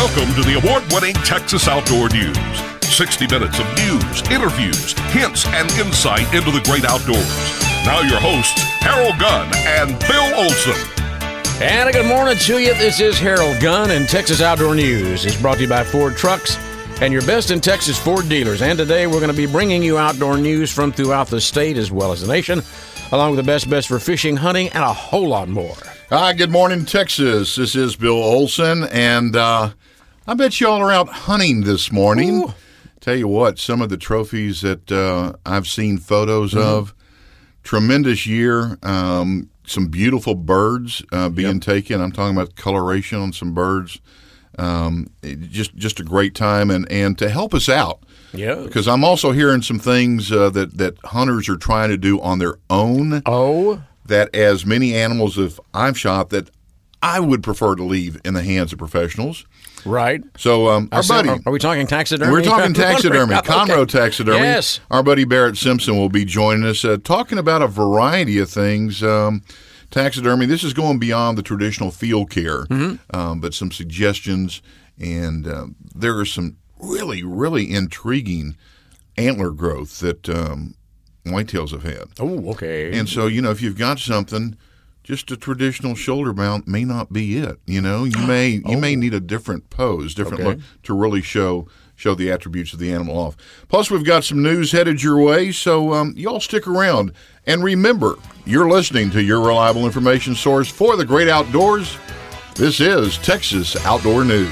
Welcome to the award-winning Texas Outdoor News. 60 minutes of news, interviews, hints, and insight into the great outdoors. Now your hosts, Harold Gunn and Bill Olson. And a good morning to you. This is Harold Gunn, and Texas Outdoor News is brought to you by Ford Trucks and your best in Texas Ford dealers. And today we're going to be bringing you outdoor news from throughout the state as well as the nation, along with the best for fishing, hunting, and a whole lot more. Hi, good morning, Texas. This is Bill Olson, and I bet y'all are out hunting this morning. Ooh. Tell you what, some of the trophies that I've seen photos of, tremendous year. Some beautiful birds being taken. I'm talking about coloration on some birds. Just a great time, and to help us out. Yeah. Because I'm also hearing some things that hunters are trying to do on their own. Oh. That as many animals as I've shot that I would prefer to leave in the hands of professionals. Right. So our buddy. Are we talking taxidermy? We're talking taxidermy, Conroe Taxidermy. Yes. Our buddy Barrett Simpson will be joining us talking about a variety of things. Taxidermy, this is going beyond the traditional field care, but some suggestions, and there are some really, really intriguing antler growth that whitetails have had. Oh, okay. And so, if you've got something, just a traditional shoulder mount may not be it. You may need a different pose, different look to really show the attributes of the animal off. Plus, we've got some news headed your way, so y'all stick around. And remember, you're listening to your reliable information source for the great outdoors. This is Texas Outdoor News.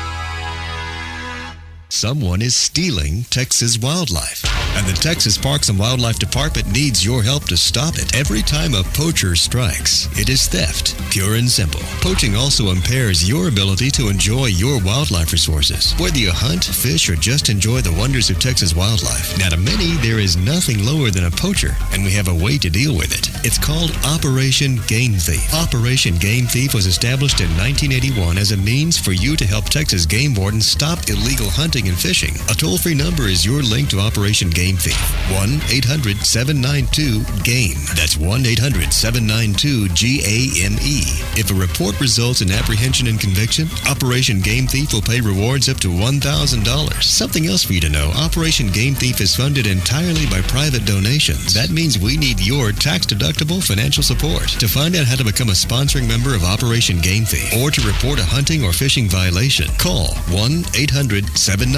Someone is stealing Texas wildlife, and the Texas Parks and Wildlife Department needs your help to stop it. Every time a poacher strikes, it is theft, pure and simple. Poaching also impairs your ability to enjoy your wildlife resources. Whether you hunt, fish, or just enjoy the wonders of Texas wildlife, now to many, there is nothing lower than a poacher, and we have a way to deal with it. It's called Operation Game Thief. Operation Game Thief was established in 1981 as a means for you to help Texas game wardens stop illegal hunting and fishing. A toll-free number is your link to Operation Game Thief. 1-800-792-GAME. That's 1-800-792-GAME. If a report results in apprehension and conviction, Operation Game Thief will pay rewards up to $1,000. Something else for you to know, Operation Game Thief is funded entirely by private donations. That means we need your tax-deductible financial support. To find out how to become a sponsoring member of Operation Game Thief or to report a hunting or fishing violation, call 1-800-792-GAME.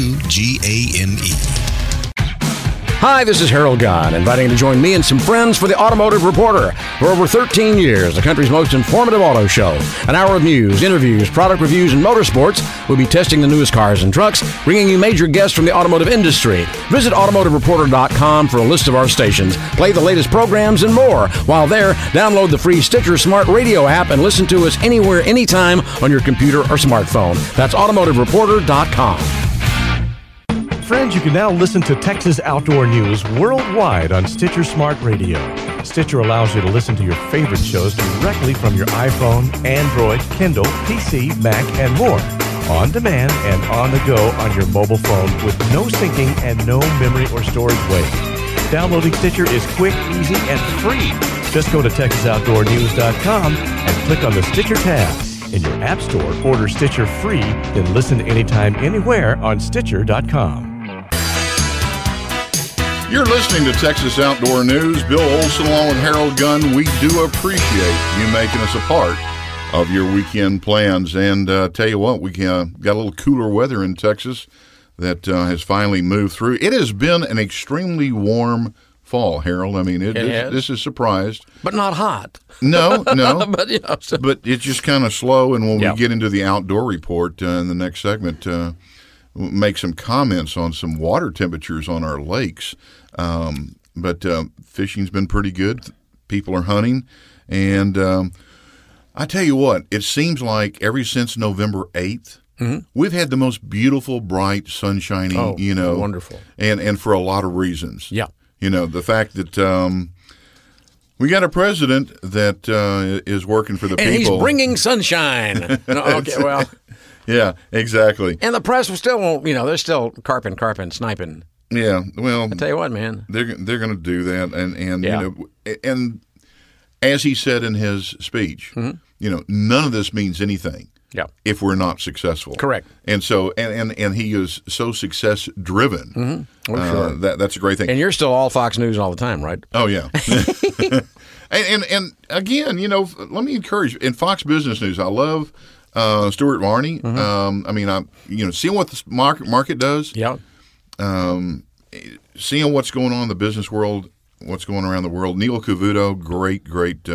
Hi, this is Harold Gunn, inviting you to join me and some friends for the Automotive Reporter. For over 13 years, the country's most informative auto show. An hour of news, interviews, product reviews, and motorsports. We'll be testing the newest cars and trucks, bringing you major guests from the automotive industry. Visit automotivereporter.com for a list of our stations, play the latest programs, and more. While there, download the free Stitcher Smart Radio app and listen to us anywhere, anytime on your computer or smartphone. That's automotivereporter.com. Friends, you can now listen to Texas Outdoor News worldwide on Stitcher Smart Radio. Stitcher allows you to listen to your favorite shows directly from your iPhone, Android, Kindle, PC, Mac, and more. On demand and on the go on your mobile phone with no syncing and no memory or storage waste. Downloading Stitcher is quick, easy, and free. Just go to TexasOutdoorNews.com and click on the Stitcher tab. In your app store, order Stitcher free, then listen anytime, anywhere on Stitcher.com. You're listening to Texas Outdoor News. Bill Olson along with Harold Gunn. We do appreciate you making us a part of your weekend plans. And tell you what, we got a little cooler weather in Texas that has finally moved through. It has been an extremely warm fall, Harold. I mean, this is surprised. But not hot. No. But it's just kind of slow. And when we get into the outdoor report in the next segment, make some comments on some water temperatures on our lakes. But fishing's been pretty good. People are hunting. And I tell you what, it seems like ever since November 8th, we've had the most beautiful, bright, sunshiny, wonderful. And for a lot of reasons. Yeah. The fact that we got a president that is working for the people. And he's bringing sunshine. Yeah, exactly. And the press will still won't, they're still carping, sniping. Yeah, well, I tell you what, man, they're going to do that, and and as he said in his speech, none of this means anything if we're not successful. Correct. And so, and he is so success driven. Sure. That's a great thing. And you're still all Fox News all the time, right? Oh yeah. and again, let me encourage in Fox Business News. I love Stuart Varney. Seeing what the market does. Yeah. Seeing what's going on in the business world, what's going around the world. Neil Cavuto, great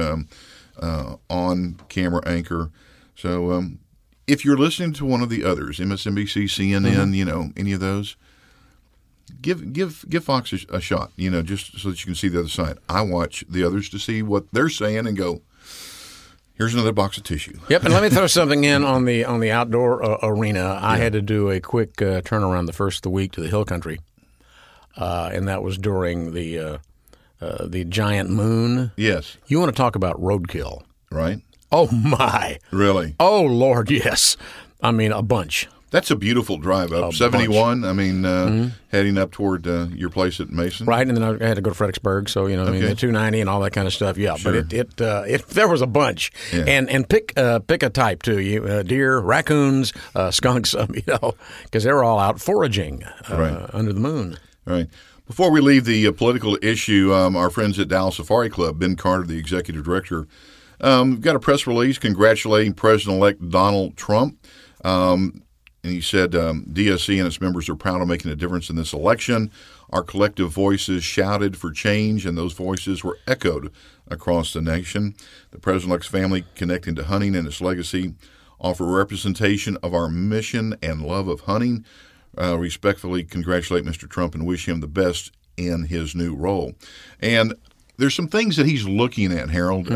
on-camera anchor. So if you're listening to one of the others, MSNBC, CNN, any of those, give Fox a shot, just so that you can see the other side. I watch the others to see what they're saying and go, here's another box of tissue. Yep, and let me throw something in on the outdoor arena. I had to do a quick turnaround the first of the week to the Hill Country, and that was during the giant moon. Yes. You want to talk about roadkill. Right. Oh, my. Really? Oh, Lord, yes. I mean, a bunch. That's a beautiful drive up. 71, heading up toward your place at Mason. Right, and then I had to go to Fredericksburg, so, the 290 and all that kind of stuff. Yeah, sure. But it there was a bunch. Yeah. And pick a type, too. Deer, raccoons, skunks, because they were all out foraging under the moon. Right. Before we leave the political issue, our friends at Dallas Safari Club, Ben Carter, the executive director, got a press release congratulating President-elect Donald Trump. And he said DSC and its members are proud of making a difference in this election. Our collective voices shouted for change, and those voices were echoed across the nation. The President-elect's family, connecting to hunting and its legacy, offer representation of our mission and love of hunting. Respectfully congratulate Mr. Trump and wish him the best in his new role. And there's some things that he's looking at, Harold,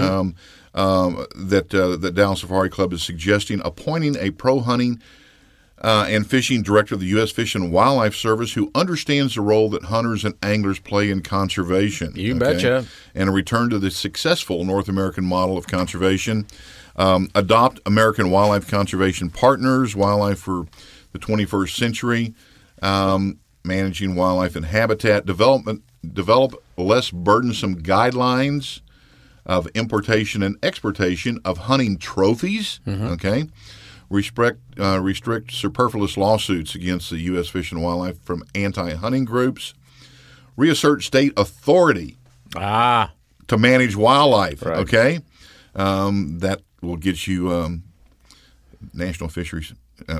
that Dallas Safari Club is suggesting, appointing a pro-hunting and fishing director of the U.S. Fish and Wildlife Service who understands the role that hunters and anglers play in conservation. You betcha. And a return to the successful North American model of conservation. Adopt American Wildlife Conservation Partners, Wildlife for the 21st Century, managing wildlife and habitat develop less burdensome guidelines of importation and exportation of hunting trophies. Okay, restrict superfluous lawsuits against the U.S. Fish and Wildlife from anti-hunting groups. Reassert state authority to manage wildlife. Right. Okay, that will get you national fisheries.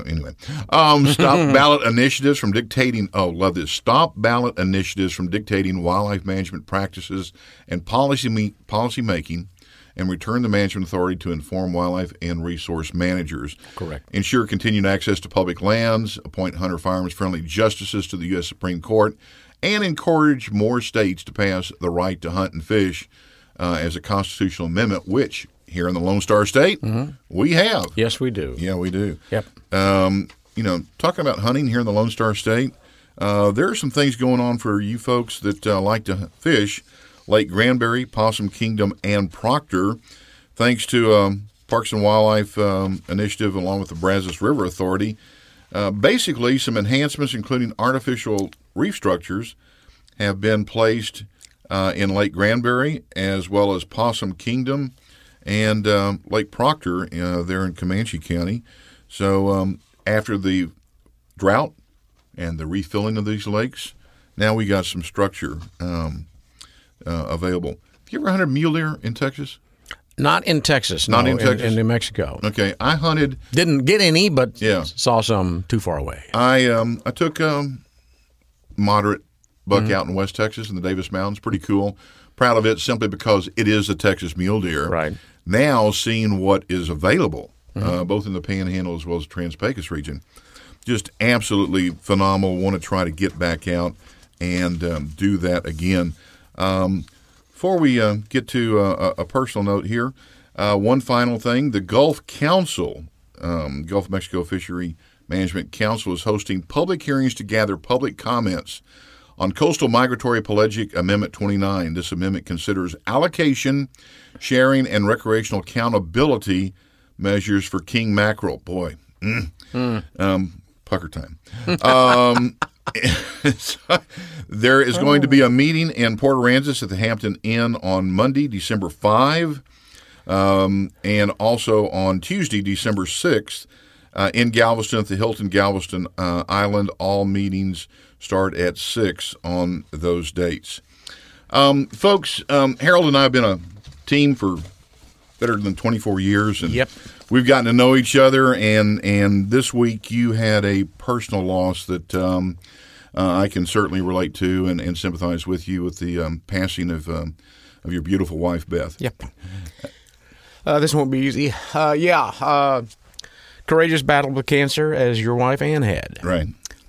Stop ballot initiatives from dictating. Oh, love this. Stop ballot initiatives from dictating wildlife management practices and policy making, and return the management authority to inform wildlife and resource managers. Correct. Ensure continued access to public lands. Appoint hunter farmers friendly justices to the U.S. Supreme Court, and encourage more states to pass the right to hunt and fish as a constitutional amendment, which here in the Lone Star State, we have. Yes, we do. Yeah, we do. Yep. Talking about hunting here in the Lone Star State, there are some things going on for you folks that like to fish. Lake Granbury, Possum Kingdom, and Proctor, thanks to Parks and Wildlife Initiative along with the Brazos River Authority. Basically, some enhancements, including artificial reef structures, have been placed in Lake Granbury, as well as Possum Kingdom and Lake Proctor there in Comanche County. So after the drought and the refilling of these lakes, now we got some structure available. Have you ever hunted mule deer in Texas? Not in Texas. Not in Texas? In New Mexico. Okay. I hunted. Didn't get any, but saw some too far away. I took moderate buck out in West Texas in the Davis Mountains. Pretty cool. Proud of it simply because it is a Texas mule deer. Right. Now seeing what is available, both in the Panhandle as well as the Trans-Pecos region, just absolutely phenomenal. Want to try to get back out and do that again. Before we get to a personal note here, one final thing. The Gulf Council, Gulf of Mexico Fishery Management Council, is hosting public hearings to gather public comments on Coastal Migratory Pelagic Amendment 29. This amendment considers allocation, sharing, and recreational accountability measures for king mackerel. Boy, pucker time. There is going to be a meeting in Port Aransas at the Hampton Inn on Monday, December 5. And also on Tuesday, December 6th, in Galveston at the Hilton Galveston Island. All meetings start at 6 on those dates. Folks, Harold and I have been a team for better than 24 years, and we've gotten to know each other, and this week you had a personal loss that I can certainly relate to and sympathize with you with the passing of your beautiful wife, Beth. Yep. This won't be easy. Courageous battle with cancer, as your wife Ann had. Right.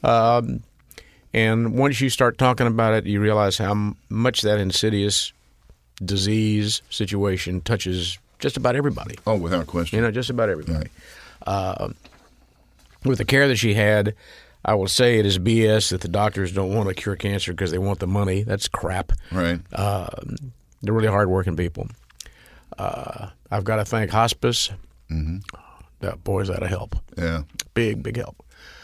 And once you start talking about it, you realize how much that insidious disease situation touches just about everybody. Oh, without question. Just about everybody. Right. With the care that she had, I will say it is BS that the doctors don't want to cure cancer because they want the money. That's crap. Right. They're really hardworking people. I've got to thank hospice. Mm-hmm. Boy, is that a help. Yeah. Big help.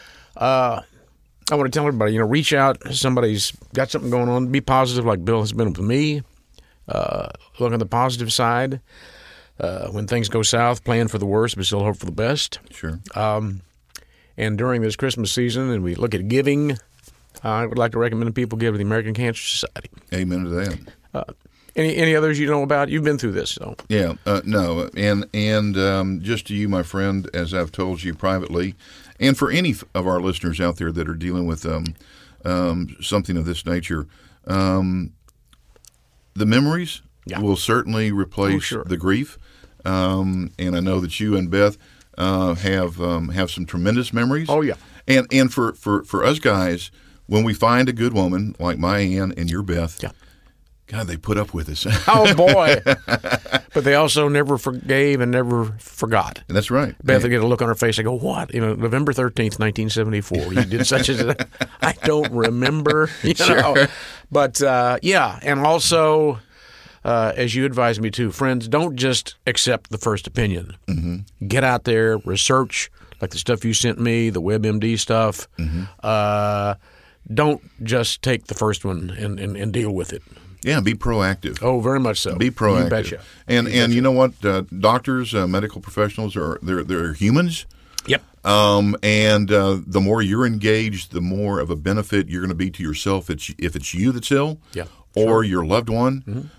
I want to tell everybody, reach out. Somebody's got something going on. Be positive like Bill has been with me. Look on the positive side. When things go south, plan for the worst, but still hope for the best. Sure. And during this Christmas season, and we look at giving, I would like to recommend people give to the American Cancer Society. Amen to that. Any others you know about? You've been through this, so. Yeah, no. And just to you, my friend, as I've told you privately, and for any of our listeners out there that are dealing with something of this nature, the memories will certainly replace the grief. And I know that you and Beth have some tremendous memories. Oh, yeah. And for us guys, when we find a good woman like my Ann and your Beth, God, they put up with us. Oh, boy. But they also never forgave and never forgot. That's right. Beth would get a look on her face and go, what? November 13th, 1974, you did such as that. I don't remember. Sure. But, and also, as you advised me to, friends, don't just accept the first opinion. Mm-hmm. Get out there, research, like the stuff you sent me, the WebMD stuff. Mm-hmm. Don't just take the first one and deal with it. Yeah, be proactive. Oh, very much so. Be proactive. You betcha. And you know what? Doctors, medical professionals they're humans. Yep. And the more you're engaged, the more of a benefit you're going to be to yourself. If it's you that's ill, or your loved one.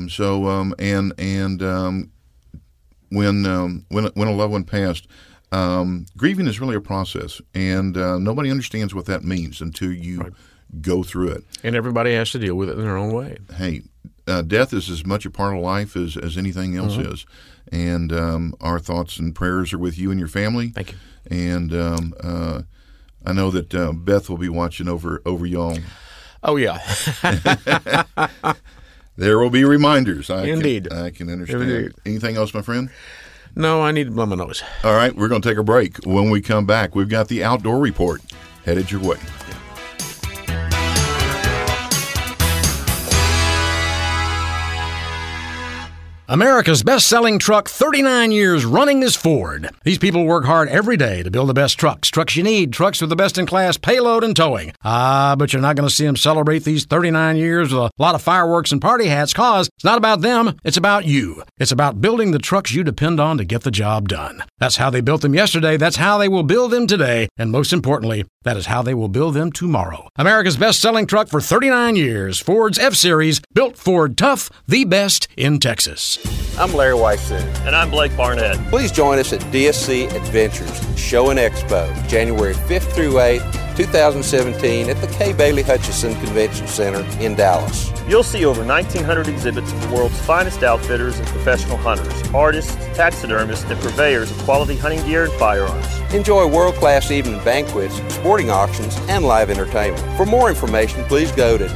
Mm-hmm. When a loved one passed, grieving is really a process, and nobody understands what that means until you go through it. And everybody has to deal with it in their own way. Hey, death is as much a part of life as anything else is. And our thoughts and prayers are with you and your family. Thank you. And I know that Beth will be watching over y'all. Oh, yeah. There will be reminders. Indeed. I can understand. Indeed. Anything else, my friend? No, I need to blow my nose. All right, we're going to take a break. When we come back, we've got the Outdoor Report headed your way. America's best-selling truck 39 years running is Ford. These people work hard every day to build the best trucks you need, trucks with the best-in-class payload and towing. But you're not going to see them celebrate these 39 years with a lot of fireworks and party hats, cause it's not about them, it's about you. It's about building the trucks you depend on to get the job done. That's how they built them yesterday, that's how they will build them today, and most importantly, that is how they will build them tomorrow. America's best-selling truck for 39 years, Ford's F-Series, built Ford tough, the best in Texas. I'm Larry Weisson. And I'm Blake Barnett. Please join us at DSC Adventures Show and Expo, January 5th through 8th, 2017 at the Kay Bailey Hutchison Convention Center in Dallas. You'll see over 1,900 exhibits of the world's finest outfitters and professional hunters, artists, taxidermists, and purveyors of quality hunting gear and firearms. Enjoy world-class evening banquets, sporting auctions, and live entertainment. For more information, please go to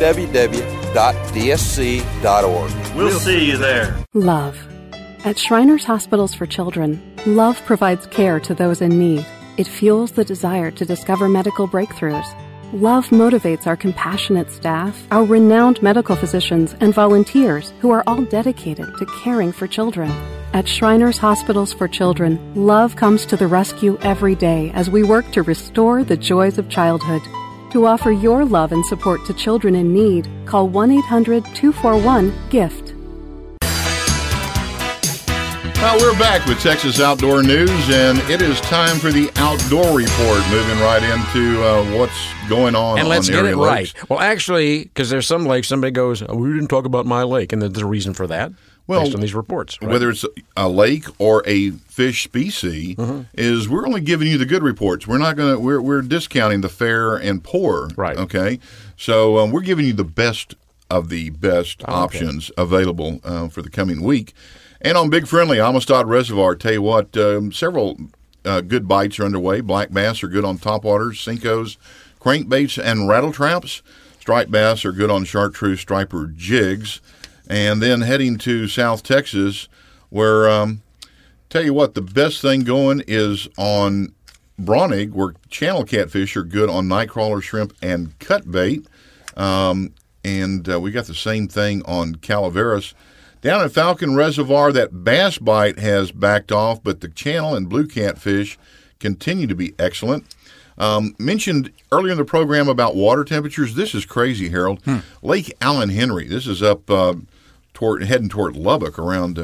www.dsc.org. We'll see you there. Love. At Shriners Hospitals for Children, love provides care to those in need. It fuels the desire to discover medical breakthroughs. Love motivates our compassionate staff, our renowned medical physicians, and volunteers who are all dedicated to caring for children. At Shriners Hospitals for Children, love comes to the rescue every day as we work to restore the joys of childhood. To offer your love and support to children in need, call 1-800-241-GIFT. We're back with Texas Outdoor News, and it is time for the Outdoor Report, moving right into what's going on. And let's on get area it lakes. right. Well, actually, because there's some lakes, somebody goes, we didn't talk about my lake, and there's a reason for that. Well, based on these reports, right? Whether it's a lake or a fish species, is we're only giving you the good reports. We're not going to. We're discounting the fair and poor. Right. Okay. So we're giving you the best of the best options available for the coming week. And on Big Friendly, Amistad Reservoir, tell you what, several good bites are underway. Black bass are good on topwaters, Cincos, crankbaits, and rattle traps. Striped bass are good on chartreuse striper jigs. And then heading to South Texas, where, tell you what, the best thing going is on Bronig, where channel catfish are good on nightcrawler, shrimp, and cut bait. And we got the same thing on Calaveras. Down at Falcon Reservoir, that bass bite has backed off, but the channel and blue catfish continue to be excellent. Mentioned earlier in the program about water temperatures. This is crazy, Harold. Lake Allen Henry. This is up heading toward Lubbock around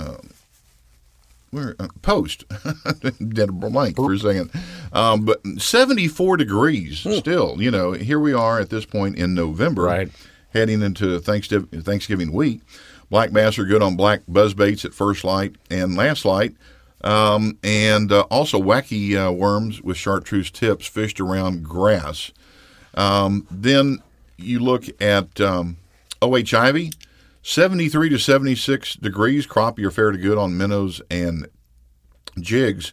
Post. Dead blank for a second. But 74 degrees still. You know, here we are at this point in November, right, heading into Thanksgiving week. Black bass are good on black buzzbaits at first light and last light. And also wacky worms with chartreuse tips fished around grass. Then you look at O.H. Ivy, 73 to 76 degrees. Crappie are fair to good on minnows and jigs.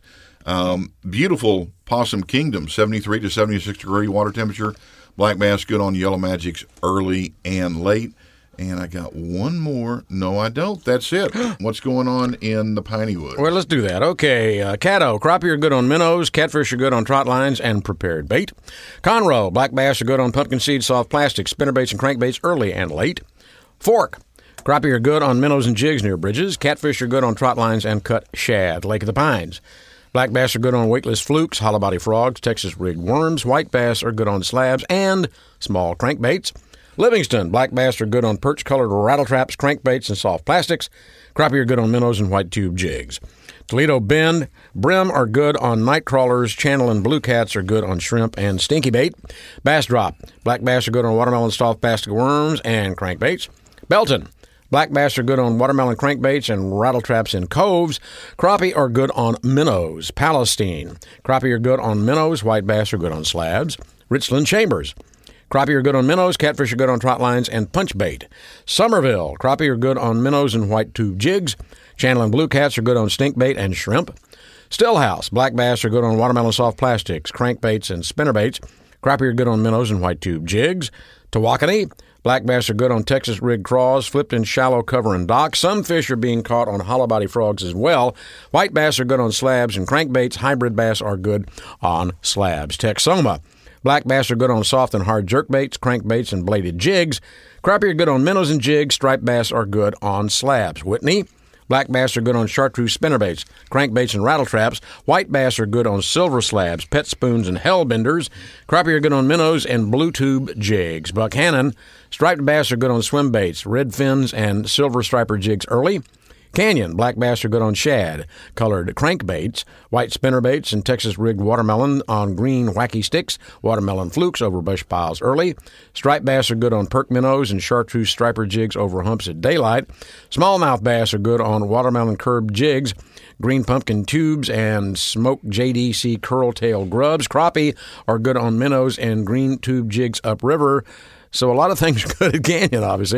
Beautiful Possum Kingdom, 73 to 76 degree water temperature. Black bass good on yellow magics early and late. And I got one more. No, I don't. That's it. What's going on in the Piney Woods? Well, let's do that. Okay, Caddo, crappie are good on minnows, catfish are good on trot lines and prepared bait. Conroe, black bass are good on pumpkin seed, soft plastic, spinnerbaits, and crankbaits early and late. Fork, crappie are good on minnows and jigs near bridges. Catfish are good on trot lines and cut shad. Lake of the Pines, black bass are good on weightless flukes, hollow body frogs, Texas rigged worms. White bass are good on slabs and small crankbaits. Livingston, black bass are good on perch-colored rattle traps, crankbaits, and soft plastics. Crappie are good on minnows and white tube jigs. Toledo Bend, brim are good on night crawlers. Channel and blue cats are good on shrimp and stinky bait. Bass Drop, black bass are good on watermelon, soft plastic worms, and crankbaits. Belton, black bass are good on watermelon crankbaits and rattle traps in coves. Crappie are good on minnows. Palestine, crappie are good on minnows. White bass are good on slabs. Richland Chambers, crappie are good on minnows, catfish are good on trot lines and punch bait. Somerville, crappie are good on minnows and white tube jigs. Channel and blue cats are good on stink bait and shrimp. Stillhouse, black bass are good on watermelon soft plastics, crankbaits, and spinnerbaits. Crappie are good on minnows and white tube jigs. Tawakoni, black bass are good on Texas rigged craws, flipped in shallow cover and dock. Some fish are being caught on hollow body frogs as well. White bass are good on slabs and crankbaits. Hybrid bass are good on slabs. Texoma, black bass are good on soft and hard jerkbaits, crankbaits, and bladed jigs. Crappie are good on minnows and jigs. Striped bass are good on slabs. Whitney, black bass are good on chartreuse spinnerbaits, crankbaits, and rattle traps. White bass are good on silver slabs, pet spoons, and hellbenders. Crappie are good on minnows and blue tube jigs. Buckhannon, striped bass are good on swim baits, red fins, and silver striper jigs early. Canyon, black bass are good on shad, colored crankbaits, white spinnerbaits, and Texas rigged watermelon on green wacky sticks, watermelon flukes over bush piles early. Striped bass are good on perk minnows and chartreuse striper jigs over humps at daylight. Smallmouth bass are good on watermelon curb jigs, green pumpkin tubes, and smoked JDC curl-tail grubs. Crappie are good on minnows and green tube jigs upriver. So a lot of things good at Canyon, obviously.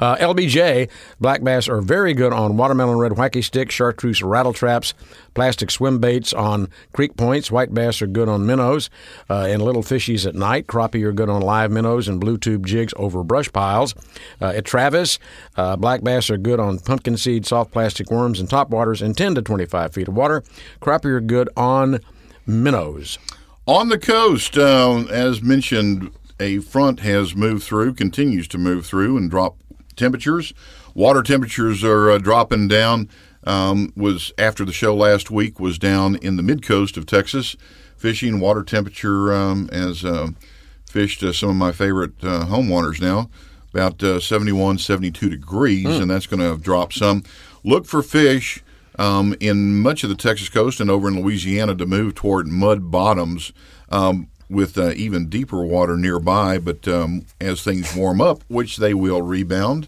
LBJ, black bass are very good on watermelon red wacky sticks, chartreuse rattle traps, plastic swim baits on creek points. White bass are good on minnows and little fishies at night. Crappie are good on live minnows and blue tube jigs over brush piles. At Travis, black bass are good on pumpkin seed, soft plastic worms, and topwaters in 10 to 25 feet of water. Crappie are good on minnows. On the coast, as mentioned, a front has moved through, continues to move through and drop temperatures. Water temperatures are dropping down. Was after the show last week was down in the mid-coast of Texas. Fishing water temperature as fished some of my favorite home waters now, about 71, 72 degrees, and that's going to drop some. Look for fish in much of the Texas coast and over in Louisiana to move toward mud bottoms with even deeper water nearby. But as things warm up, which they will rebound,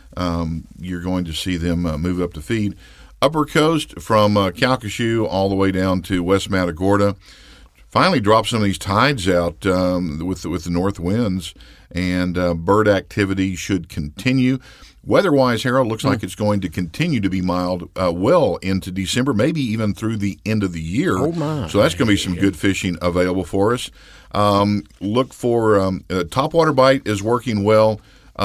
you're going to see them move up to feed. Upper coast from Calcasieu all the way down to West Matagorda. Finally drop some of these tides out with the north winds, and bird activity should continue. Weather-wise, Harold, looks like it's going to continue to be mild well into December, maybe even through the end of the year. Oh, my. So that's going to be some good fishing available for us. Look for topwater bite is working well.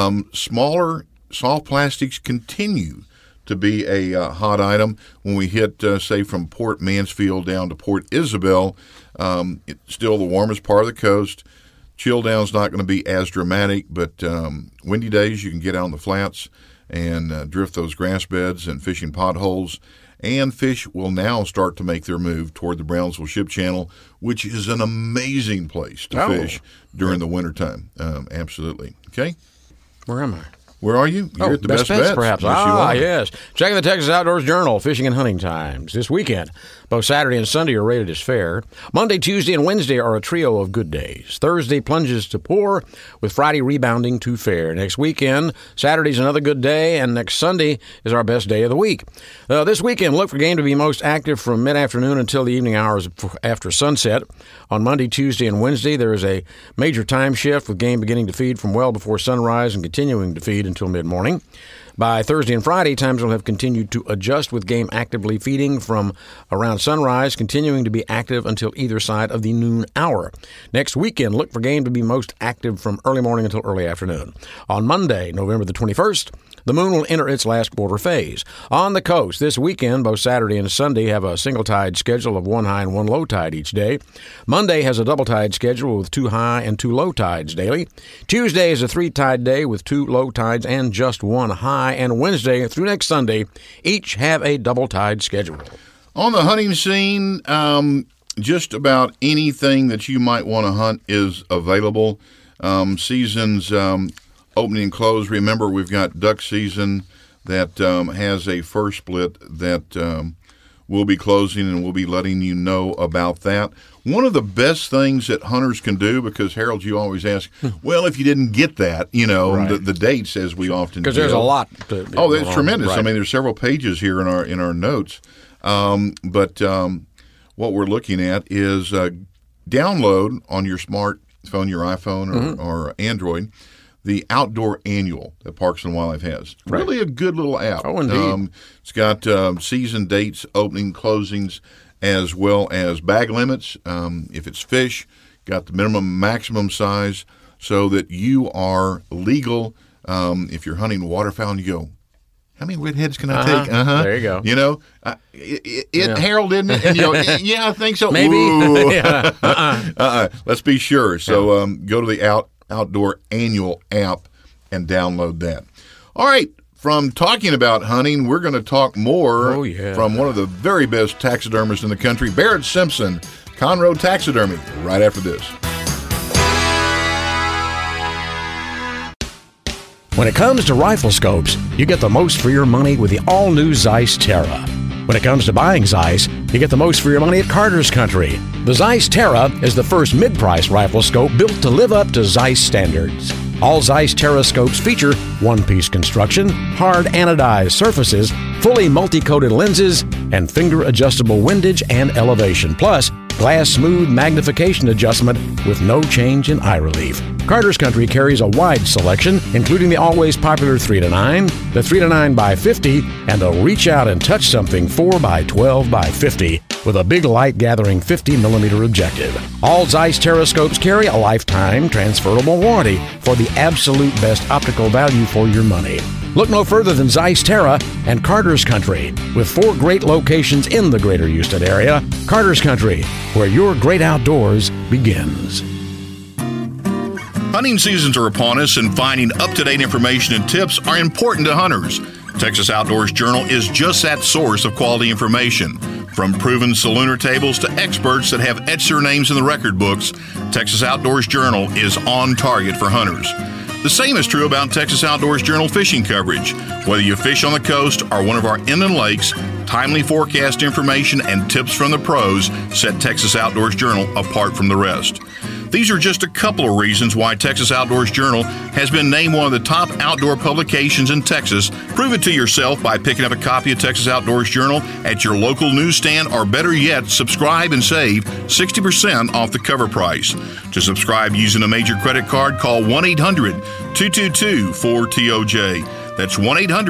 Smaller soft plastics continue to be a hot item. When we hit, say, from Port Mansfield down to Port Isabel, it's still the warmest part of the coast. Chill down's not going to be as dramatic, but windy days you can get out on the flats and drift those grass beds and fishing potholes. And fish will now start to make their move toward the Brownsville Ship Channel, which is an amazing place to fish during the wintertime. Absolutely. Okay? Where am I? Where are you? You're at the Best Bets, perhaps. Yes. Checking the Texas Outdoors Journal, fishing and hunting times. This weekend, both Saturday and Sunday are rated as fair. Monday, Tuesday, and Wednesday are a trio of good days. Thursday plunges to poor, with Friday rebounding to fair. Next weekend, Saturday's another good day, and next Sunday is our best day of the week. This weekend, look for game to be most active from mid-afternoon until the evening hours after sunset. On Monday, Tuesday, and Wednesday, there is a major time shift, with game beginning to feed from well before sunrise and continuing to feed until mid-morning. By Thursday and Friday, times will have continued to adjust, with game actively feeding from around sunrise, continuing to be active until either side of the noon hour. Next weekend, look for game to be most active from early morning until early afternoon. On Monday, November the 21st, the moon will enter its last quarter phase. On the coast, this weekend, both Saturday and Sunday have a single tide schedule of one high and one low tide each day. Monday has a double tide schedule with 2 high and 2 low tides daily. Tuesday is a 3 tide day with 2 low tides and just 1 high. And Wednesday through next Sunday, each have a double tide schedule. On the hunting scene, just about anything that you might want to hunt is available. Seasons opening and close. Remember, we've got duck season that has a first split that we'll be closing, and we'll be letting you know about that. One of the best things that hunters can do, because, Harold, you always ask, well, if you didn't get that, right. the dates, as we often do. Because there's a lot. It's tremendous. Right. I mean, there's several pages here in our notes. But what we're looking at is download on your smartphone, your iPhone or Android, the Outdoor Annual that Parks and Wildlife has. Right. Really a good little app. Oh, indeed. It's got season dates, opening, closings, as well as bag limits. If it's fish, got the minimum, maximum size, so that you are legal. If you're hunting waterfowl and you go, how many redheads can I take? There you go. Harold, didn't it? And yeah, I think so. Maybe. Let's be sure. So go to the Outdoor Annual app and download that. All right. From talking about hunting, we're going to talk more from one of the very best taxidermists in the country, Barrett Simpson, Conroe Taxidermy, right after this. When it comes to rifle scopes, you get the most for your money with the all-new Zeiss Terra. When it comes to buying Zeiss, you get the most for your money at Carter's Country. The Zeiss Terra is the first mid-price rifle scope built to live up to Zeiss standards. All Zeiss Terra scopes feature one-piece construction, hard anodized surfaces, fully multi-coated lenses, and finger-adjustable windage and elevation, plus glass smooth magnification adjustment with no change in eye relief. Carter's Country carries a wide selection, including the always popular 3-9, the 3-9x50, and the reach out and touch something 4x12x50 with a big light gathering 50mm objective. All Zeiss Terra scopes carry a lifetime transferable warranty for the absolute best optical value for your money. Look no further than Zeiss Terra and Carter's Country. With 4 great locations in the greater Houston area, Carter's Country, where your great outdoors begins. Hunting seasons are upon us, and finding up-to-date information and tips are important to hunters. Texas Outdoors Journal is just that source of quality information. From proven salooner tables to experts that have etched their names in the record books, Texas Outdoors Journal is on target for hunters. The same is true about Texas Outdoors Journal fishing coverage. Whether you fish on the coast or one of our inland lakes, Timely forecast information and tips from the pros set Texas Outdoors Journal apart from the rest. These are just a couple of reasons why Texas Outdoors Journal has been named one of the top outdoor publications in Texas. Prove it to yourself by picking up a copy of Texas Outdoors Journal at your local newsstand, or better yet, subscribe and save 60% off the cover price. To subscribe using a major credit card, call 1-800-222-4TOJ. That's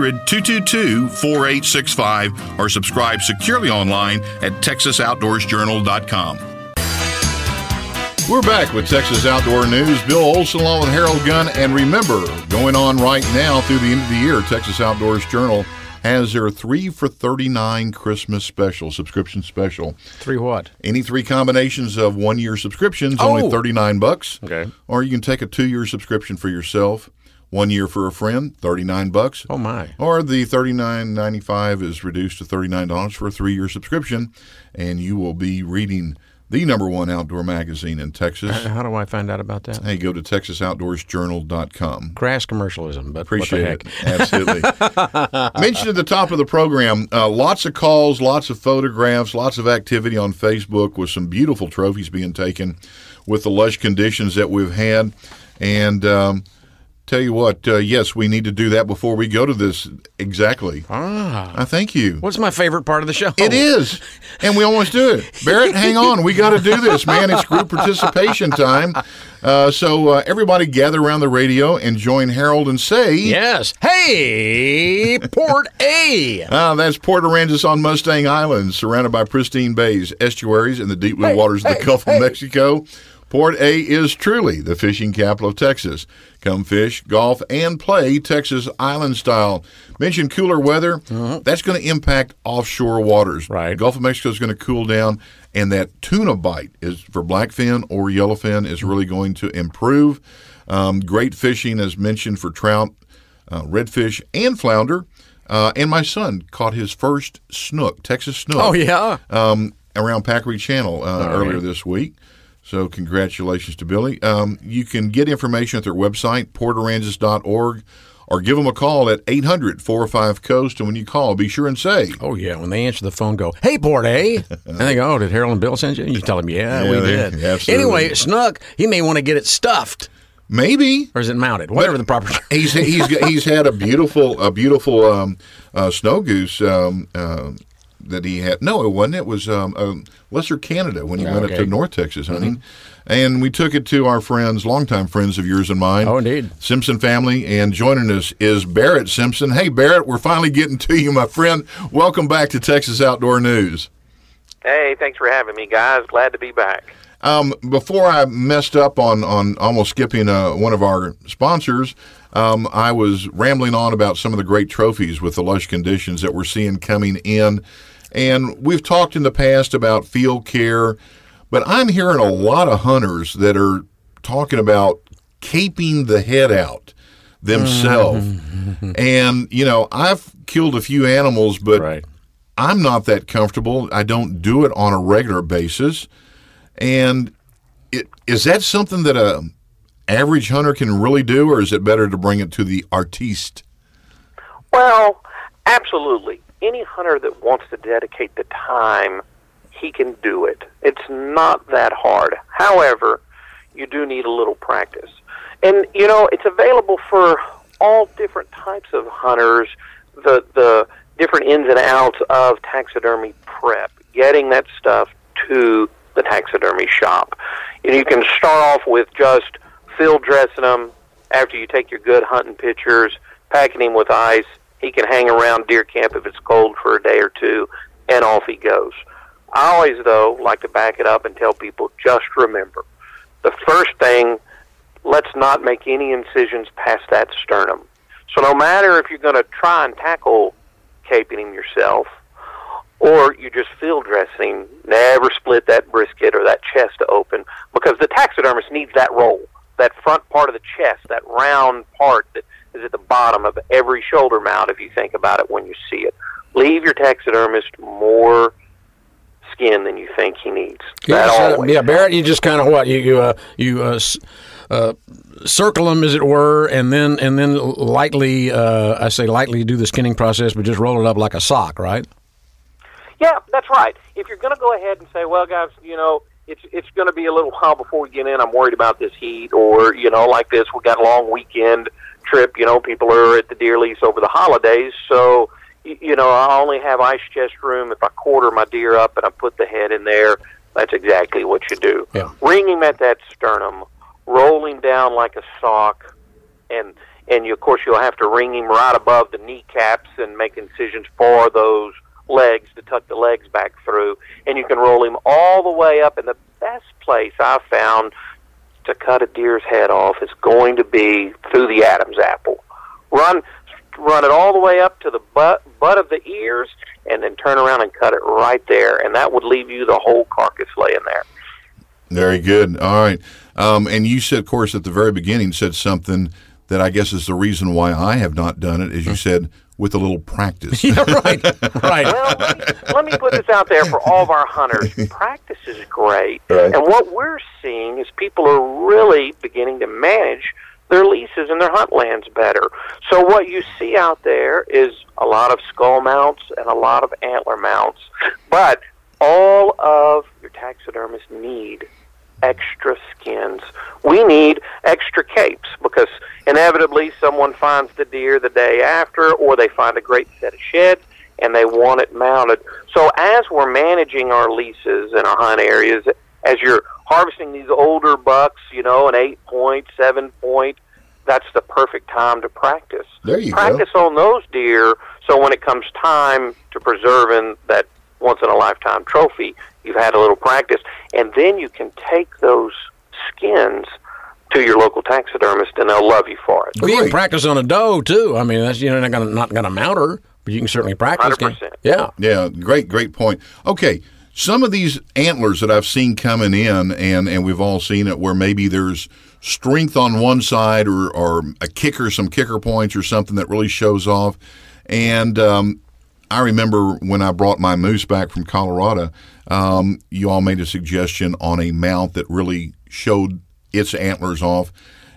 1-800-222-4865, or subscribe securely online at texasoutdoorsjournal.com. We're back with Texas Outdoor News. Bill Olson along with Harold Gunn. And remember, going on right now through the end of the year, Texas Outdoors Journal has their 3 for $39 Christmas special, subscription special. 3 what? Any 3 combinations of 1-year subscriptions, only $39. Okay. Or you can take a 2-year subscription for yourself, 1 year for a friend, $39. Oh, my. Or the $39.95 is reduced to $39 for a 3-year subscription, and you will be reading the #1 outdoor magazine in Texas. How do I find out about that? Hey, go to texasoutdoorsjournal.com. Crass commercialism, but appreciate what the heck? Absolutely. Mentioned at the top of the program, lots of calls, lots of photographs, lots of activity on Facebook with some beautiful trophies being taken with the lush conditions that we've had. And tell you what, yes, we need to do that before we go to this. Exactly. I thank you. What's my favorite part of the show? It is. And we almost do it. Barrett, hang on. We got to do this, man. It's group participation time. So everybody gather around the radio and join Harold and say... Yes. Hey, Port A. That's Port Aransas on Mustang Island, surrounded by pristine bays, estuaries, and the deep blue waters of the Gulf of Mexico. Port A is truly the fishing capital of Texas. Come fish, golf, and play Texas island style. Mention cooler weather. That's going to impact offshore waters. Right. The Gulf of Mexico is going to cool down, and that tuna bite is for blackfin or yellowfin is really going to improve. Great fishing, as mentioned, for trout, redfish, and flounder. And my son caught his first snook, Texas snook. Oh, yeah? Around Packery Channel earlier this week. So congratulations to Billy. You can get information at their website, portaransas.org, or give them a call at 800-45-COAST. And when you call, be sure and say... Oh, yeah. When they answer the phone, go, hey, Port A. And they go, oh, did Harold and Bill send you? And you tell them, yeah, we did. Absolutely. Anyway, snook, he may want to get it stuffed. Maybe. Or is it mounted? Whatever the proper... He's had a beautiful snow goose that he had. No, it wasn't. It was Lesser Canada when he went up to North Texas hunting. And we took it to our friends, longtime friends of yours and mine. Oh, indeed. Simpson family. And joining us is Barrett Simpson. Hey, Barrett, we're finally getting to you, my friend. Welcome back to Texas Outdoor News. Hey, thanks for having me, guys. Glad to be back. Before I messed up on almost skipping one of our sponsors, I was rambling on about some of the great trophies with the lush conditions that we're seeing coming in. And we've talked in the past about field care, but I'm hearing a lot of hunters that are talking about caping the head out themselves. And, you know, I've killed a few animals, but I'm not that comfortable. I don't do it on a regular basis. And is that something that a average hunter can really do, or is it better to bring it to the artiste? Well, absolutely. Any hunter that wants to dedicate the time, he can do it. It's not that hard. However, you do need a little practice. And, you know, it's available for all different types of hunters, the different ins and outs of taxidermy prep, getting that stuff to the taxidermy shop. And you can start off with just field dressing them after you take your good hunting pictures, packing him with ice. He can hang around deer camp if it's cold for a day or two, and off he goes. I always, though, like to back it up and tell people, just remember, the first thing, let's not make any incisions past that sternum. So no matter if you're going to try and tackle caping him yourself, or you just field dressing, never split that brisket or that chest open, because the taxidermist needs that roll, that front part of the chest, that round part that is at the bottom of every shoulder mount, if you think about it when you see it. Leave your taxidermist more skin than you think he needs. Yeah, Barrett, you just kind of what? You circle them, as it were, and then lightly, I say lightly do the skinning process, but just roll it up like a sock, right? Yeah, that's right. If you're going to go ahead and say, well, guys, it's going to be a little while before we get in. I'm worried about this heat, or, like this, we got a long weekend trip. People are at the deer lease over the holidays, so, I only have ice chest room. If I quarter my deer up and I put the head in there, that's exactly what you do. Yeah. Ring him at that sternum, roll him down like a sock, and of course you'll have to ring him right above the kneecaps and make incisions for those legs to tuck the legs back through, and you can roll him all the way up. And the best place I've found to cut a deer's head off is going to be through the Adam's apple. Run it all the way up to the butt of the ears, and then turn around and cut it right there, and that would leave you the whole carcass laying there. Very good. All right. And you said, of course, at the very beginning, said something that I guess is the reason why I have not done it, is you said, with a little practice. Yeah, right. Well, let me put this out there for all of our hunters. Practice is great. Right. And what we're seeing is people are really beginning to manage their leases and their hunt lands better. So what you see out there is a lot of skull mounts and a lot of antler mounts. But all of your taxidermists need extra skins. We need extra capes, because inevitably someone finds the deer the day after, or they find a great set of sheds and they want it mounted. So as we're managing our leases in our hunt areas, as you're harvesting these older bucks, an 8-point, 7-point, that's the perfect time to practice. There you practice on those deer, so when it comes time to preserving that once-in-a-lifetime trophy, you've had a little practice, and then you can take those skins to your local taxidermist, and they'll love you for it. Well, you can practice on a doe, too. I mean, that's not going to mount her, but you can certainly practice. 100%. Yeah. Yeah, great point. Okay, some of these antlers that I've seen coming in, and we've all seen it, where maybe there's strength on one side or a kicker, some kicker points or something that really shows off. And I remember when I brought my moose back from Colorado, you all made a suggestion on a mount that really showed its antlers off.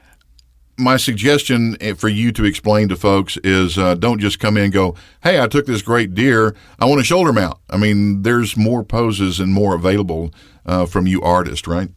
My suggestion for you to explain to folks is don't just come in and go, hey, I took this great deer, I want a shoulder mount. I mean, there's more poses and more available from you artists, right?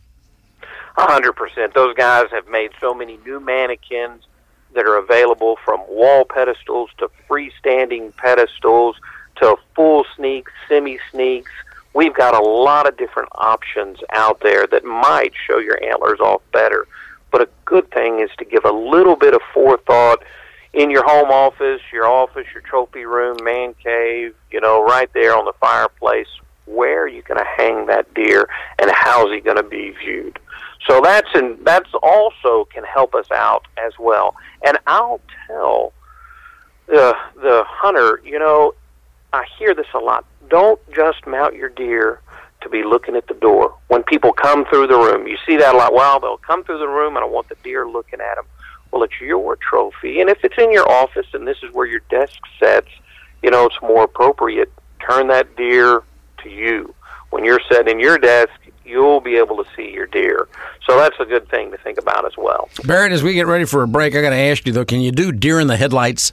100%. Those guys have made so many new mannequins that are available, from wall pedestals to freestanding pedestals to full sneaks, semi-sneaks. We've got a lot of different options out there that might show your antlers off better. But a good thing is to give a little bit of forethought in your home office, your trophy room, man cave, right there on the fireplace. Where are you going to hang that deer, and how's he going to be viewed? So that's also can help us out as well. And I'll tell the hunter, I hear this a lot. Don't just mount your deer to be looking at the door. When people come through the room, you see that a lot. Well, they'll come through the room and I want the deer looking at them. Well, it's your trophy. And if it's in your office and this is where your desk sits, it's more appropriate. Turn that deer to you. When you're sitting in your desk, you'll be able to see your deer. So that's a good thing to think about as well. Barrett, as we get ready for a break, I got to ask you, though, can you do deer in the headlights?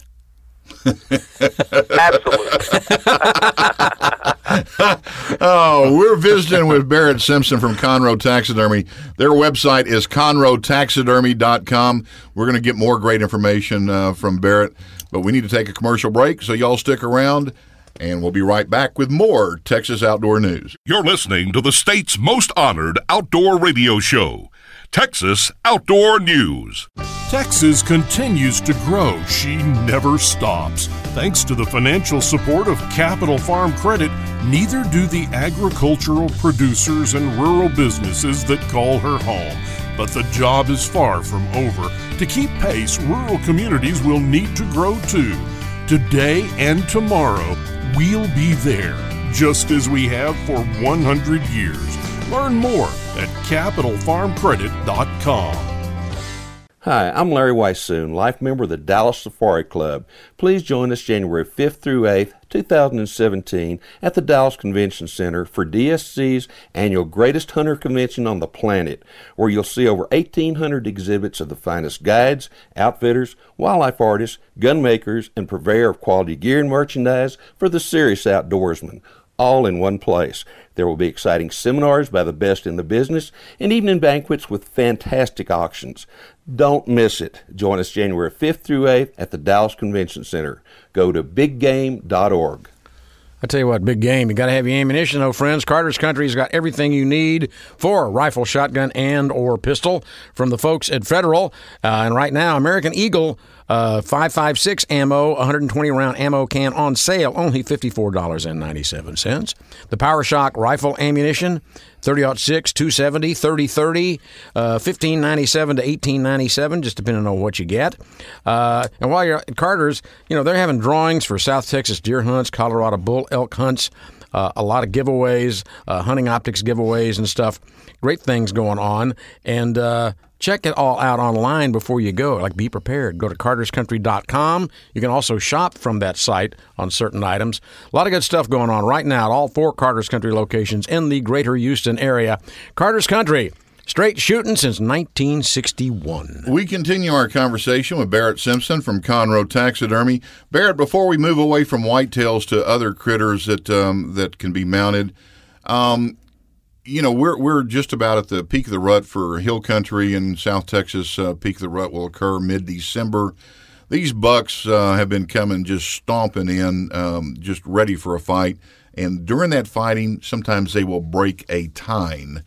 Absolutely. Oh, we're visiting with Barrett Simpson from Conroe Taxidermy. Their website is conroetaxidermy.com. We're going to get more great information from Barrett, but we need to take a commercial break, so y'all stick around, and we'll be right back with more Texas Outdoor News. You're listening to the state's most honored outdoor radio show, Texas Outdoor News. Texas continues to grow. She never stops. Thanks to the financial support of Capital Farm Credit, neither do the agricultural producers and rural businesses that call her home. But the job is far from over. To keep pace, rural communities will need to grow too. Today and tomorrow, we'll be there, just as we have for 100 years. Learn more at CapitalFarmCredit.com. Hi, I'm Larry Weissoon, life member of the Dallas Safari Club. Please join us January 5th through 8th, 2017 at the Dallas Convention Center for DSC's annual Greatest Hunter Convention on the planet, where you'll see over 1,800 exhibits of the finest guides, outfitters, wildlife artists, gun makers, and purveyor of quality gear and merchandise for the serious outdoorsman. all in one place. There will be exciting seminars by the best in the business and evening banquets with fantastic auctions. Don't miss it. Join us January 5th through 8th at the Dallas Convention Center. Go to biggame.org. I tell you what, big game. You got to have your ammunition, though, friends. Carter's Country's got everything you need for a rifle, shotgun, and or pistol from the folks at Federal. And right now, American Eagle 5.56 ammo, 120-round ammo can on sale, only $54.97. The PowerShock rifle ammunition, 30-06, 270, 30-30, $15.97 to $18.97, just depending on what you get. And while you're at Carter's, they're having drawings for South Texas deer hunts, Colorado bull elk hunts, a lot of giveaways, hunting optics giveaways and stuff. Great things going on. And check it all out online before you go. Like, be prepared. Go to carterscountry.com. You can also shop from that site on certain items. A lot of good stuff going on right now at all 4 Carter's Country locations in the greater Houston area. Carter's Country, straight shooting since 1961. We continue our conversation with Barrett Simpson from Conroe Taxidermy. Barrett, before we move away from whitetails to other critters that can be mounted, we're just about at the peak of the rut for hill country in South Texas. Peak of the rut will occur mid-December. These bucks have been coming just stomping in, just ready for a fight. And during that fighting, sometimes they will break a tine.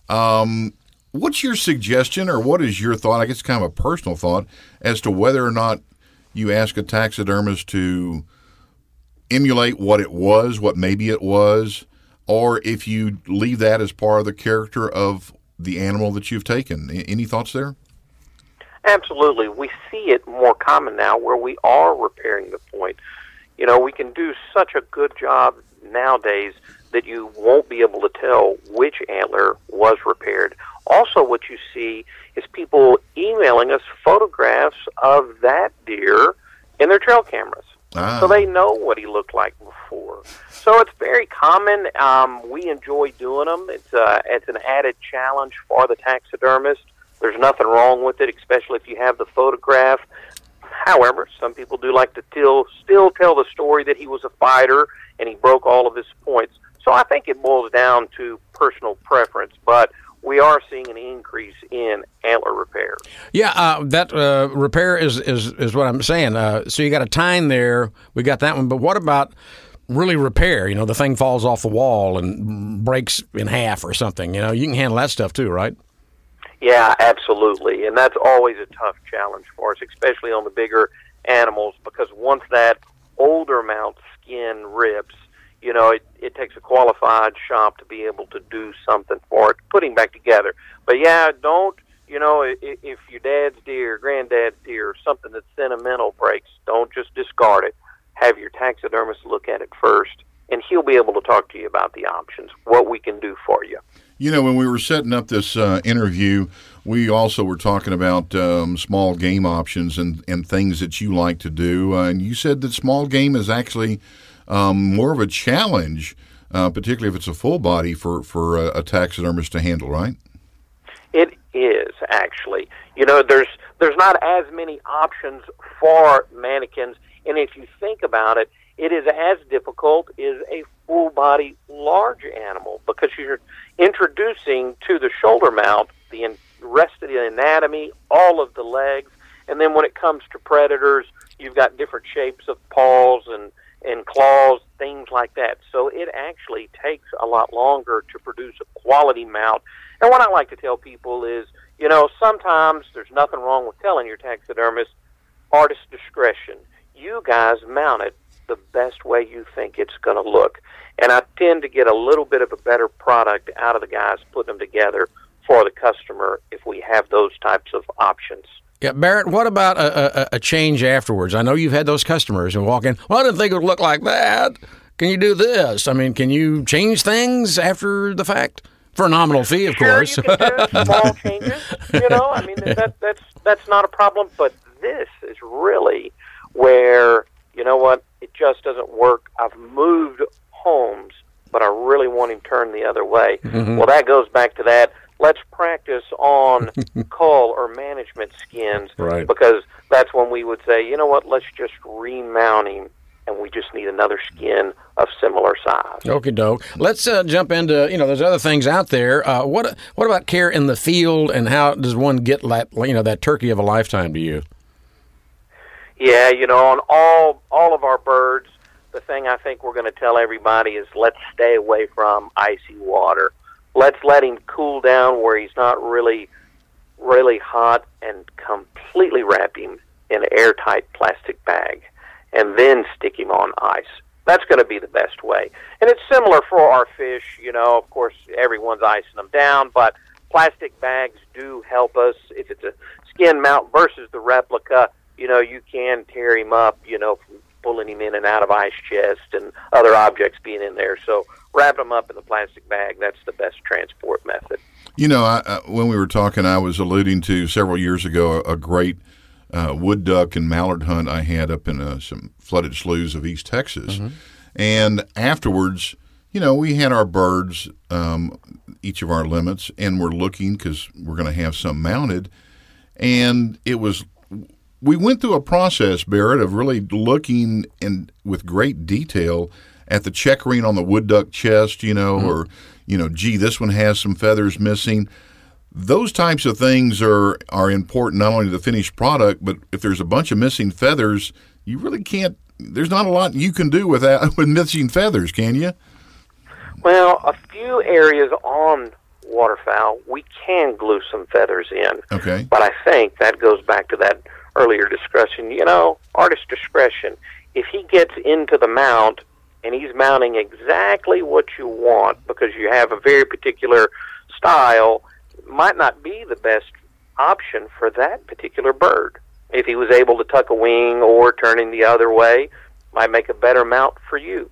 What's your suggestion, or what is your thought? I guess it's kind of a personal thought as to whether or not you ask a taxidermist to emulate what it was, what maybe it was, or if you leave that as part of the character of the animal that you've taken. Any thoughts there? Absolutely. We see it more common now where we are repairing the point. We can do such a good job nowadays that you won't be able to tell which antler was repaired. Also, what you see is people emailing us photographs of that deer in their trail cameras. So they know what he looked like before. So it's very common. We enjoy doing them. It's an added challenge for the taxidermist. There's nothing wrong with it, especially if you have the photograph. However, some people do like to still tell the story that he was a fighter and he broke all of his points. So I think it boils down to personal preference, but we are seeing an increase in antler repair. Yeah, that repair is what I'm saying. So you got a tine there. We got that one. But what about really repair? The thing falls off the wall and breaks in half or something. You can handle that stuff too, right? Yeah, absolutely. And that's always a tough challenge for us, especially on the bigger animals, because once that older mount skin rips, it takes a qualified shop to be able to do something for it, putting back together. But yeah, don't, if your dad's deer, granddad's deer, something that's sentimental breaks, don't just discard it. Have your taxidermist look at it first, and he'll be able to talk to you about the options, what we can do for you. When we were setting up this interview, we also were talking about small game options and things that you like to do. And you said that small game is actually more of a challenge, particularly if it's a full body for a taxidermist to handle, right? It is, actually. There's not as many options for mannequins, and if you think about it, it is as difficult as a full-body large animal because you're introducing to the shoulder mount the rest of the anatomy, all of the legs, and then when it comes to predators, you've got different shapes of paws and claws, things like that. So it actually takes a lot longer to produce a quality mount. And what I like to tell people is, sometimes there's nothing wrong with telling your taxidermist, artist discretion. You guys mount it the best way you think it's going to look. And I tend to get a little bit of a better product out of the guys putting them together for the customer if we have those types of options. Yeah, Barrett, what about a change afterwards? I know you've had those customers who walk in, well, I didn't think it would look like that. Can you do this? I mean, can you change things after the fact? For a nominal fee, of course. You can do small changes. That's not a problem. But this is really where, it just doesn't work. I've moved homes, but I really want him turned the other way. Mm-hmm. Well, that goes back to that. Let's practice on cull or management skins, right? Because that's when we would say, let's just remount him and we just need another skin of similar size. Okie doke. Let's jump into, there's other things out there. What about care in the field, and how does one get that turkey of a lifetime to you? Yeah, on all of our birds, the thing I think we're going to tell everybody is let's stay away from icy water. Let's let him cool down where he's not really, really hot, and completely wrap him in an airtight plastic bag, and then stick him on ice. That's going to be the best way. And it's similar for our fish. Of course, everyone's icing them down, but plastic bags do help us. If it's a skin mount versus the replica, you can tear him up, from pulling him in and out of ice chest and other objects being in there. So wrap them up in the plastic bag. That's the best transport method. When we were talking, I was alluding to several years ago a great wood duck and mallard hunt I had up in some flooded sloughs of East Texas. Mm-hmm. And afterwards, we had our birds, each of our limits, and we're looking because we're going to have some mounted. And we went through a process, Barrett, of really looking with great detail at the checkering on the wood duck chest, mm-hmm. or, gee, this one has some feathers missing. Those types of things are important not only to the finished product, but if there's a bunch of missing feathers, you really can't. There's not a lot you can do with missing feathers, can you? Well, a few areas on waterfowl we can glue some feathers in. Okay. But I think that goes back to that earlier discussion. Artist discretion. If he gets into the mount and he's mounting exactly what you want because you have a very particular style, might not be the best option for that particular bird. If he was able to tuck a wing or turning the other way, might make a better mount for you.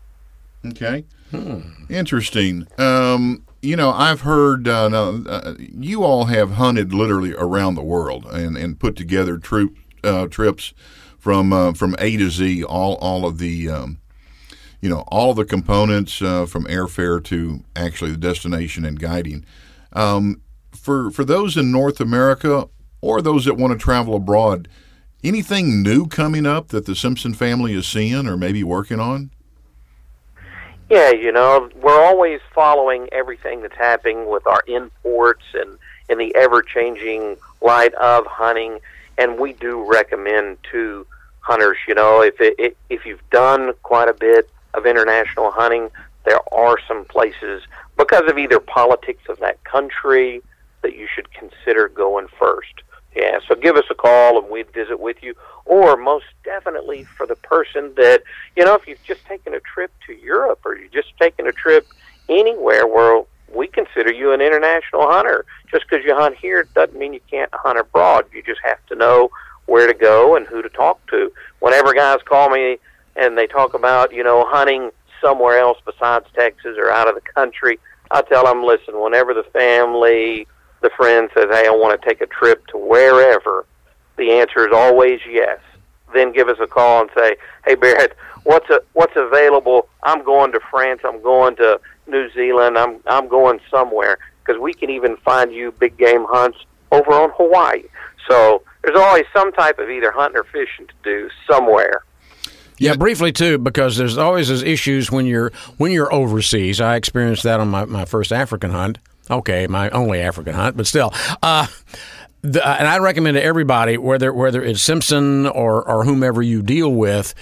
Okay. Interesting. I've heard you all have hunted literally around the world and put together trips from A to Z, all of the all the components from airfare to actually the destination and guiding. For those in North America or those that want to travel abroad, anything new coming up that the Simpson family is seeing or maybe working on? Yeah, we're always following everything that's happening with our imports and in the ever-changing light of hunting, and we do recommend to hunters, if you've done quite a bit of international hunting, there are some places, because of either politics of that country, that you should consider going first. Yeah, so give us a call and we'd visit with you. Or most definitely for the person that, if you've just taken a trip to Europe or you've just taken a trip anywhere where we consider you an international hunter. Just because you hunt here doesn't mean you can't hunt abroad. You just have to know where to go and who to talk to. Whenever guys call me and they talk about, hunting somewhere else besides Texas or out of the country, I tell them, listen, whenever the family, the friend says, hey, I want to take a trip to wherever, the answer is always yes. Then give us a call and say, hey, Barrett, what's available? I'm going to France. I'm going to New Zealand. I'm going somewhere, because we can even find you big game hunts over on Hawaii. So there's always some type of either hunting or fishing to do somewhere. Yeah, briefly too, because there's always those issues when you're overseas. I experienced that on my first African hunt. Okay, my only African hunt, but still. And I recommend to everybody, whether it's Simpson or whomever you deal with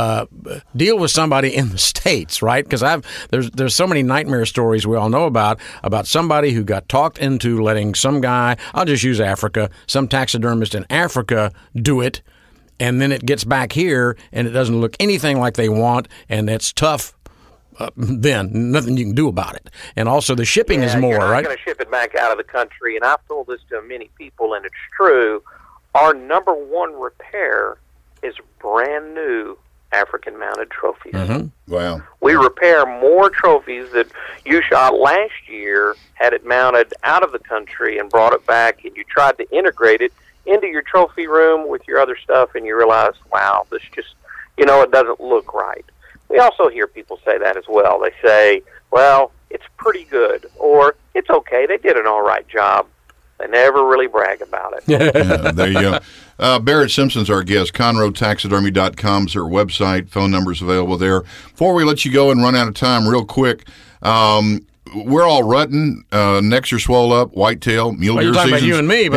somebody in the States, right? Because there's so many nightmare stories we all know about somebody who got talked into letting some guy, I'll just use Africa, some taxidermist in Africa do it, and then it gets back here and it doesn't look anything like they want, and it's tough. Then nothing you can do about it. And also the shipping is more, you're not right? Going to ship it back out of the country. And I've told this to many people, and it's true. Our number one repair is brand new African mounted trophies. Mm-hmm. Wow. We repair more trophies that you shot last year, had it mounted out of the country and brought it back, and you tried to integrate it into your trophy room with your other stuff, and you realize, wow, this just, it doesn't look right. We also hear people say that as well. They say, well, it's pretty good, or it's okay, they did an all right job. They never really brag about it. Yeah, there you go. Barrett Simpson's our guest. ConroeTaxidermy.com is their website. Phone number's available there. Before we let you go and run out of time real quick, we're all rutting. Necks are swole up, whitetail, mule deer season. You're talking about you and me,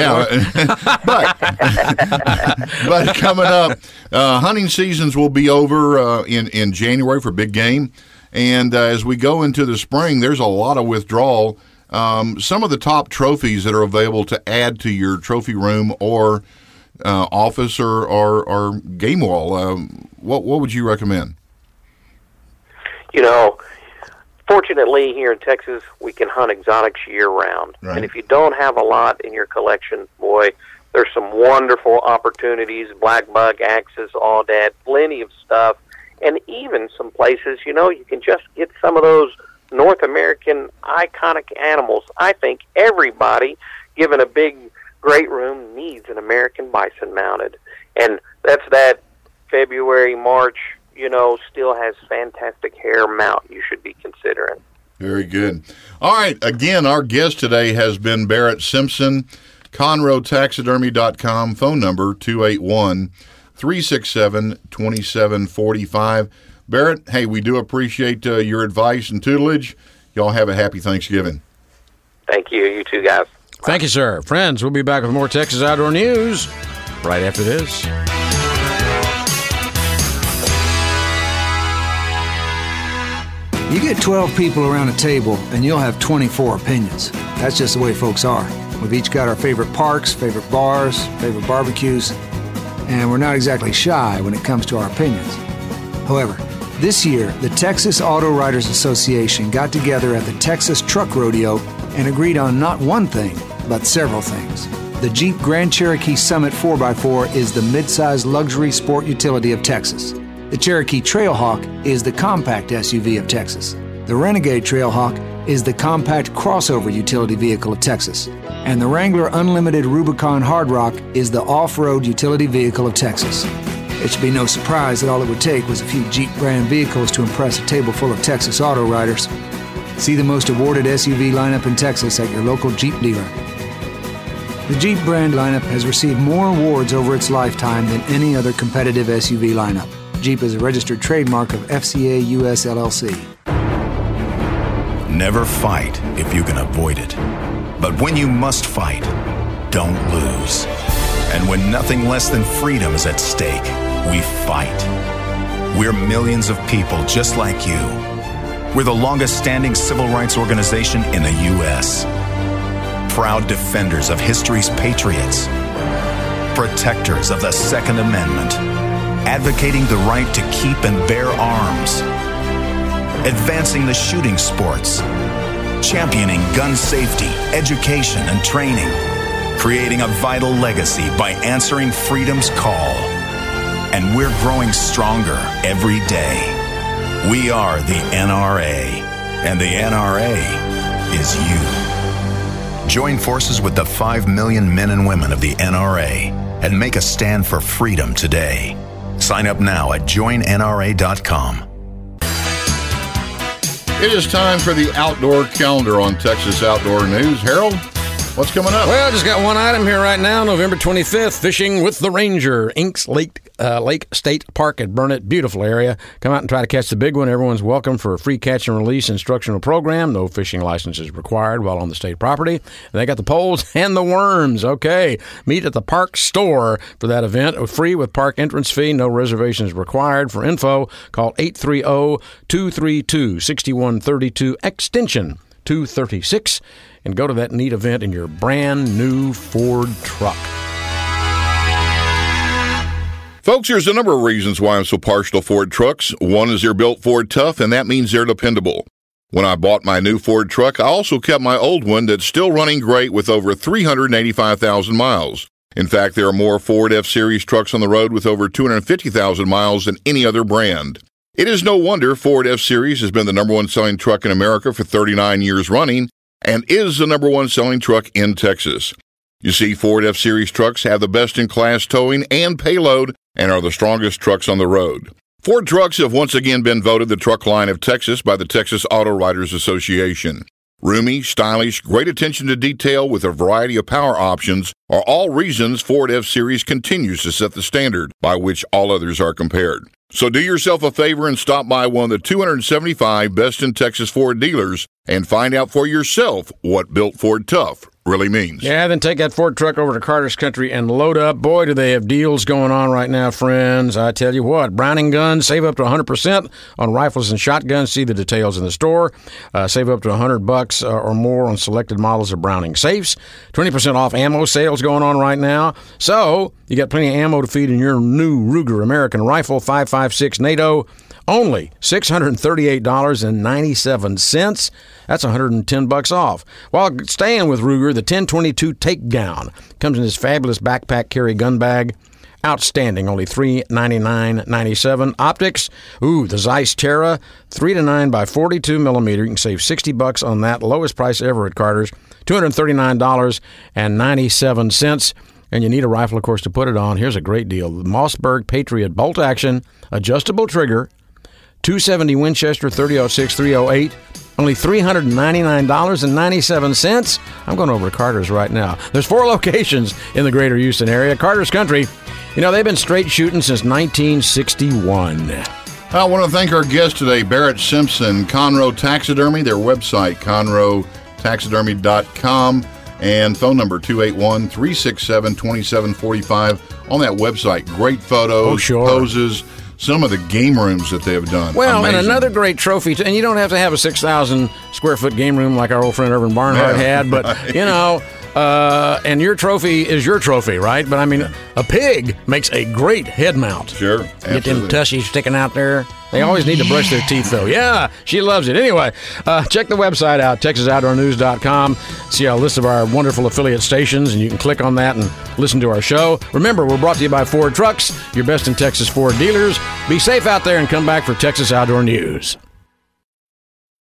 but coming up, hunting seasons will be over in January for big game. And as we go into the spring, there's a lot of withdrawal. Some of the top trophies that are available to add to your trophy room or office or game wall, what would you recommend? Fortunately, here in Texas, we can hunt exotics year-round. Right. And if you don't have a lot in your collection, boy, there's some wonderful opportunities, black buck, axes, aoudad, plenty of stuff. And even some places, you can just get some of those North American iconic animals. I think everybody, given a big, great room, needs an American bison mounted. And that's that February, March, still has fantastic hair mount you should be considering. Very good. All right. Again, our guest today has been Barrett Simpson, ConroeTaxidermy.com, phone number 281-367-2745. Barrett, hey, we do appreciate your advice and tutelage. Y'all have a happy Thanksgiving. Thank you. You too, guys. Thank you, sir. Friends, we'll be back with more Texas Outdoor News right after this. You get 12 people around a table, and you'll have 24 opinions. That's just the way folks are. We've each got our favorite parks, favorite bars, favorite barbecues, and we're not exactly shy when it comes to our opinions. However, this year, the Texas Auto Writers Association got together at the Texas Truck Rodeo and agreed on not one thing, but several things. The Jeep Grand Cherokee Summit 4x4 is the midsize luxury sport utility of Texas. The Cherokee Trailhawk is the compact SUV of Texas. The Renegade Trailhawk is the compact crossover utility vehicle of Texas. And the Wrangler Unlimited Rubicon Hard Rock is the off-road utility vehicle of Texas. It should be no surprise that all it would take was a few Jeep brand vehicles to impress a table full of Texas auto riders. See the most awarded SUV lineup in Texas at your local Jeep dealer. The Jeep brand lineup has received more awards over its lifetime than any other competitive SUV lineup. Jeep is a registered trademark of FCA US LLC. Never fight if you can avoid it. But when you must fight, don't lose. And when nothing less than freedom is at stake, we fight. We're millions of people just like you. We're the longest standing civil rights organization in the U.S. Proud defenders of history's patriots. Protectors of the Second Amendment. Advocating the right to keep and bear arms, advancing the shooting sports, championing gun safety, education, and training, creating a vital legacy by answering freedom's call. And we're growing stronger every day. We are the NRA, and the NRA is you. Join forces with the 5 million men and women of the NRA and make a stand for freedom today. Sign up now at joinnra.com. It is time for the outdoor calendar on Texas Outdoor News. Harold, what's coming up? Well, I just got one item here right now. November 25th, Fishing with the Ranger, Inks Lake State Park at Burnett. Beautiful area. Come out and try to catch the big one. Everyone's welcome for a free catch and release instructional program. No fishing licenses required while on the state property. And they got the poles and the worms. Okay. Meet at the park store for that event. Free with park entrance fee. No reservations required. For info, call 830-232-6132, extension 236, and go to that neat event in your brand new Ford truck. Folks, there's a number of reasons why I'm so partial to Ford trucks. One is they're built Ford tough, and that means they're dependable. When I bought my new Ford truck, I also kept my old one that's still running great with over 385,000 miles. In fact, there are more Ford F-Series trucks on the road with over 250,000 miles than any other brand. It is no wonder Ford F-Series has been the number one selling truck in America for 39 years running and is the number one selling truck in Texas. You see, Ford F-Series trucks have the best-in-class towing and payload and are the strongest trucks on the road. Ford trucks have once again been voted the truck line of Texas by the Texas Auto Writers Association. Roomy, stylish, great attention to detail with a variety of power options are all reasons Ford F-Series continues to set the standard by which all others are compared. So do yourself a favor and stop by one of the 275 best in Texas Ford dealers and find out for yourself what built Ford tough really means. Yeah, then take that Ford truck over to Carter's Country and load up. Boy, do they have deals going on right now, friends. I tell you what, Browning guns, save up to 100% on rifles and shotguns. See the details in the store. Save up to $100 or more on selected models of Browning safes. 20% off ammo sales going on right now. So you got plenty of ammo to feed in your new Ruger American Rifle 5.56 NATO. Only $638.97. That's $110 off. While staying with Ruger, the 1022 Takedown comes in this fabulous backpack carry gun bag. Outstanding, only $399.97. Optics, the Zeiss Terra, 3-9 by 42 millimeter. You can save $60 on that. Lowest price ever at Carter's, $239.97. And you need a rifle, of course, to put it on. Here's a great deal. The Mossberg Patriot bolt action, adjustable trigger, .270 Winchester 30-06, 308, only $399.97. I'm going over to Carter's right now. There's 4 locations in the greater Houston area. Carter's Country, they've been straight shooting since 1961. I want to thank our guest today, Barrett Simpson, Conroe Taxidermy, their website, conroetaxidermy.com, and phone number 281-367-2745 on that website. Great photos, poses, some of the game rooms that they have done. Well, amazing. And another great trophy, and you don't have to have a 6,000 square foot game room like our old friend Irvin Barnhart had, but, and your trophy is your trophy, right? But, a pig makes a great head mount. Sure, absolutely. Get them tushies sticking out there. They always need to brush their teeth, though. Yeah, she loves it. Anyway, check the website out, TexasOutdoorNews.com. See a list of our wonderful affiliate stations, and you can click on that and listen to our show. Remember, we're brought to you by Ford Trucks, your best in Texas Ford dealers. Be safe out there and come back for Texas Outdoor News.